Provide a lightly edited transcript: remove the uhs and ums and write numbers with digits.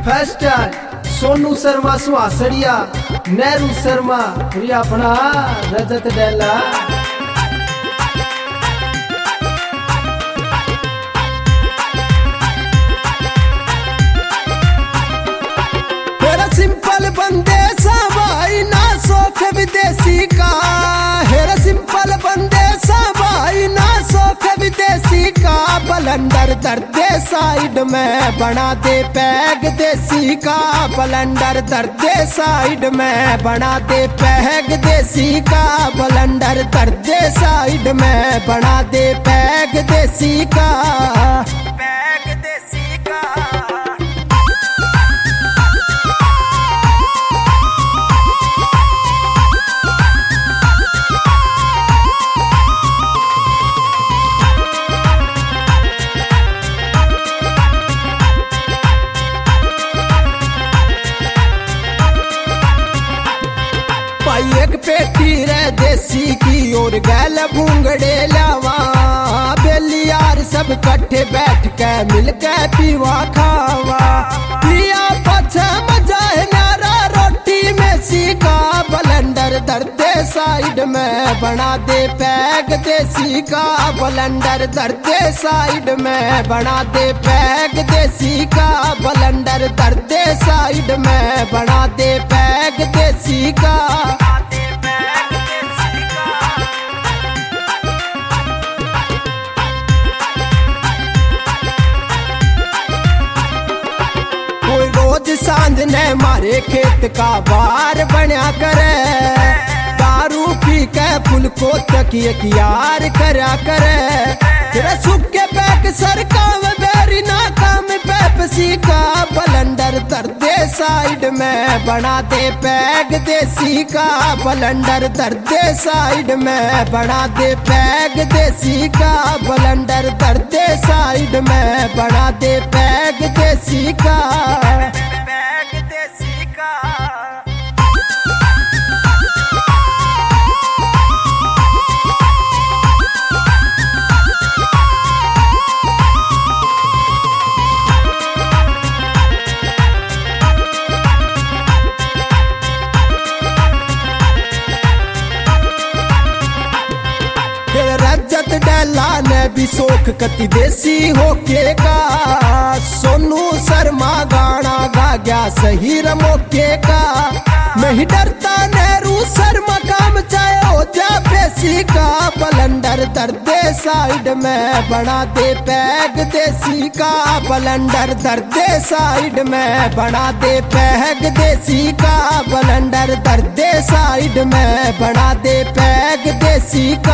फेस्टन सोनू शर्मा सुहासड़िया नेहरू शर्मा अपना रजत डेला। सिंपल बंदे सा भाई ना सोख विदेशी का, हेरा सिंपल बंदे सा भाई ना सोख विदेशी का। बलंदर दर्दे साइड में बना दे पैग देसी का, बलंदर दर्दे साइड में बना दे पैग देसी का, बलंदर दर्दे साइड में बना दे पैग देसी का। एक पेटी रे देसी की और गैल भूंगड़े लावा, बेली यार सब कट्ठे बैठ के मिल के पीवा खावा। पिया पछे मजा है नारा रोटी में सीखा, बलंदर दर्दे साइड में बना दे पैग देसी का, बलंदर दर्दे साइड में बना दे पैग देसी का, बलंदर दर्दे साइड में बना दे पैग देसी का। सांझ ने मारे खेत का बार बना करे, दारू पी के फुल को तकिए की यार करा करे। तेरा सूखे पैक सरकाम बेरी नाकाम पेप्सी का, बलंदर दर्दे साइड में बना दे पैग देसी का, बलंदर दर्दे साइड में बना दे पैग देसी का, बलंदर दर्दे साइड में बना दे पैग देसी का। रजत डेला ने भी सोख कति देसी होके का, सोनू शर्मा गाना गा गया सही रमोके का। नहीं डरता नेहरू शर्मा काम चाहे हो जा बेसी का, बलंदर दर्दे साइड में बना दे पैग देसी का, बलंदर दर्दे साइड में बना दे पैग देसी का, बलंदर दर्दे साइड में बना दे पैग देसी